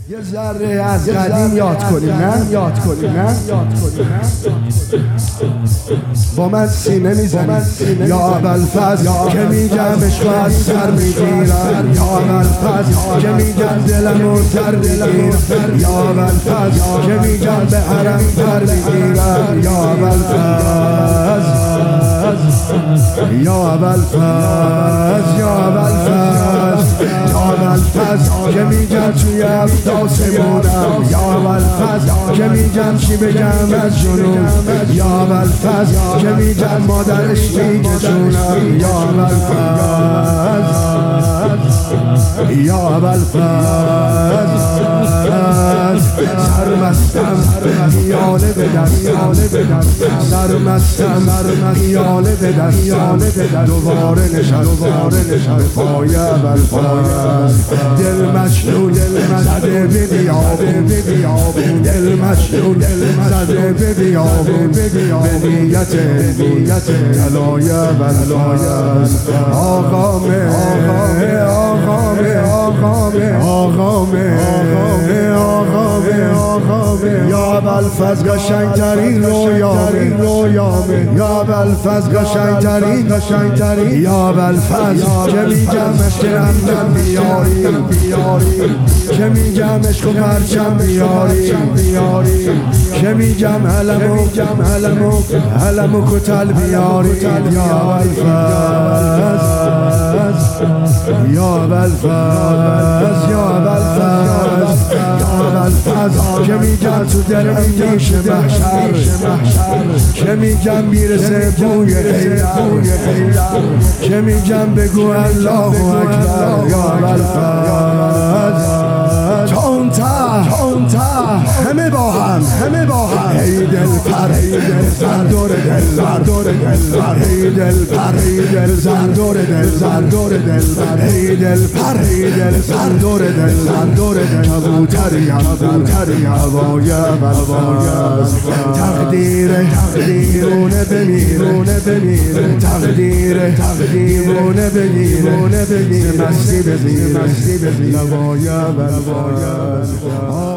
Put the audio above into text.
یه ذره از قدیم یاد کنیم نه با من سینه میزنی یا ابوالفضل که میگم عشق از سر میگیرم یا ابوالفضل که میگم دلمو در میگیرم یا ابوالفضل که میگم به حرم در میگیرم یا ابوالفضل یا ابوالفضل یا ابوالفضل یا ابوالفضل که میگم توی افداسمونم یا ابوالفضل که میگم چی بگم از جنون یا ابوالفضل که میگم مادرش میگه جونم یا ابوالفضل یا ابوالفضل سرمستم خیاله بدم سرمستم خیاله بدم دوباره نشستم پای ابوالفضل دل مجنون زده به بیابون دل مجنون زده به بیابون به نیت طلای ابوالفضل آقامه یا ابوالفضل قشنگترین رویامه یا ابوالفضل قشنگترین یا ابوالفضل که میگم عشقم بیاری که میگم عشق و پرچم بیاری که میگم علم و کتل بیاری یا ابوالفضل یا ابوالفضل یا ابوالفضل که میگم تو دل میشه محشر که میگم میرسه بوی حیدر که میگم بگو الله اکبر یا ابوالفضل تا همه با هم ای دل پر زندور دل ای دل پر زندور دل ای دل پر زندور دل کبوتری هوای ابوالفضل تقدیر رونه بمیره تقدیر رونه بمیره مستی بزیر هوای ابوالفضل